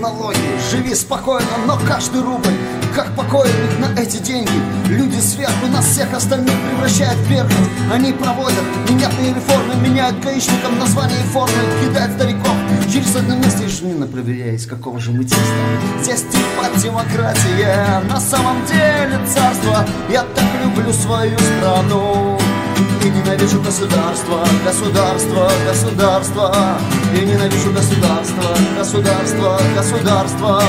налоги, живи спокойно, но каждый рубль как покойник на эти деньги. Люди сверху нас всех остальных превращают в верхних. Они проводят невнятные реформы, меняют гаишникам названия и формы, кидают стариков через одно место. Ежедневно проверяя, из какого же мы теста. Здесь типа демократия, на самом деле царство. Я так люблю свою страну и ненавижу государство, государство, государство. И ненавижу государство, государство, государство.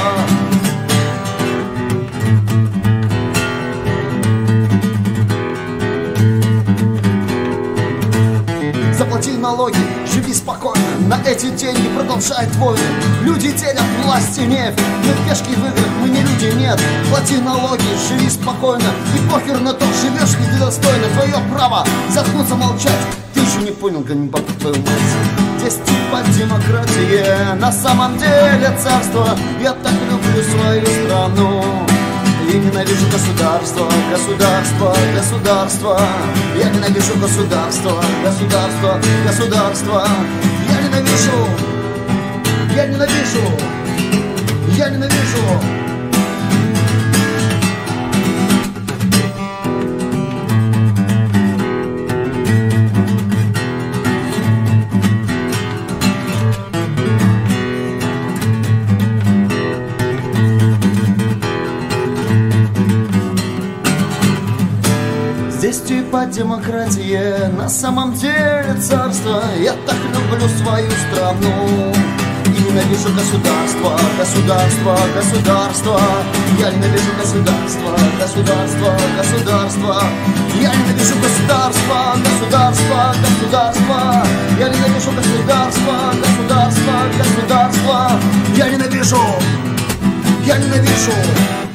Заплати налоги, живи спокойно, на эти деньги продолжает войны. Люди делят власть и нефть, мы пешки в играх, мы не люди, нет. Плати налоги, живи спокойно, и похер на то, живешь ли ты достойно. Твое право заткнуться, молчать. Ты еще не понял, ганнибал, твою мать. Здесь типа демократия, на самом деле царство. Я так люблю свою страну и ненавижу государство, государство, государство. Я ненавижу государство, государство, государство. Я ненавижу, я ненавижу, я ненавижу. Здесь типа демократия, на самом деле царство. Я так люблю свою страну и ненавижу государство, государство, государство. Я ненавижу государство, государство, государство. Я ненавижу государство, государство, государство. Я ненавижу государство, государство, государство. Я ненавижу, я ненавижу.